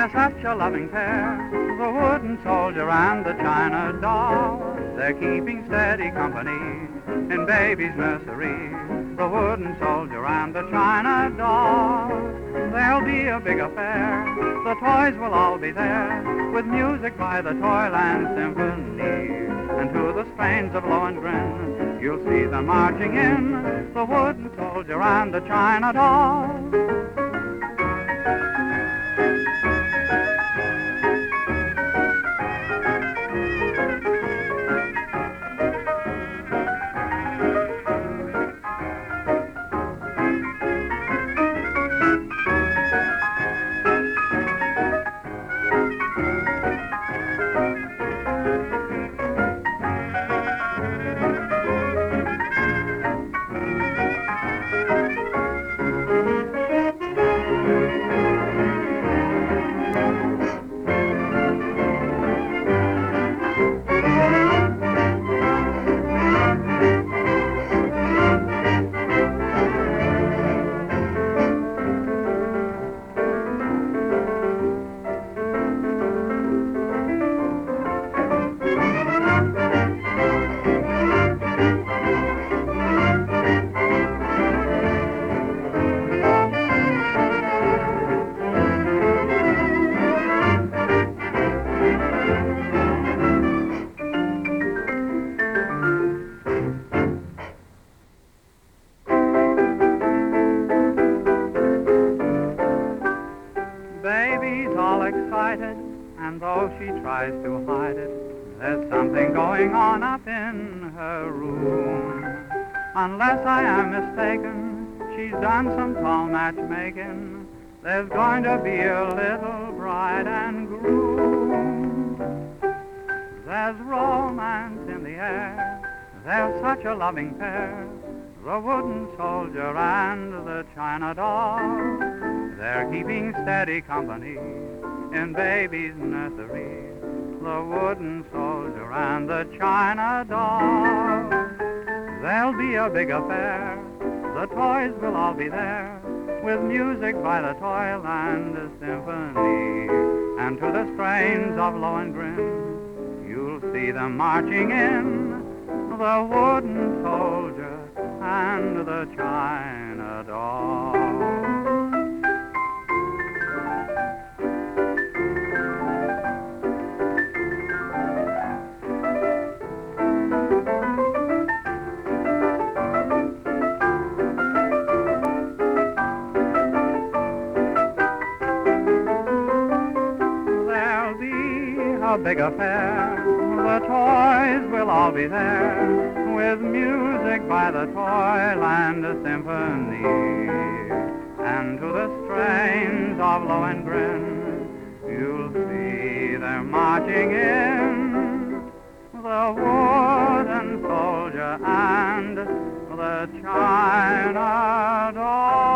They're such a loving pair, the wooden soldier and the China doll. They're keeping steady company in baby's nursery, the wooden soldier and the China doll. There'll be a big affair, the toys will all be there, with music by the Toyland Symphony. And to the strains of Lohengrin, you'll see them marching in, the wooden soldier and the China doll. Baby's all excited, and though she tries to hide it, there's something going on up in her room. Unless I am mistaken, she's done some tall matchmaking. There's going to be a little bride and groom. There's romance in the air, they're such a loving pair, the wooden soldier and the China doll. They're keeping steady company in baby's nursery, the wooden soldier and the China doll. There'll be a big affair, the toys will all be there, with music by the Toyland Symphony. And to the strains of Lohengrin, you'll see them marching in, the wooden soldier and the China doll. A big affair, the toys will all be there, with music by the Toyland Symphony. And to the strains of Lohengrin, you'll see they're marching in, the wooden soldier and the China doll.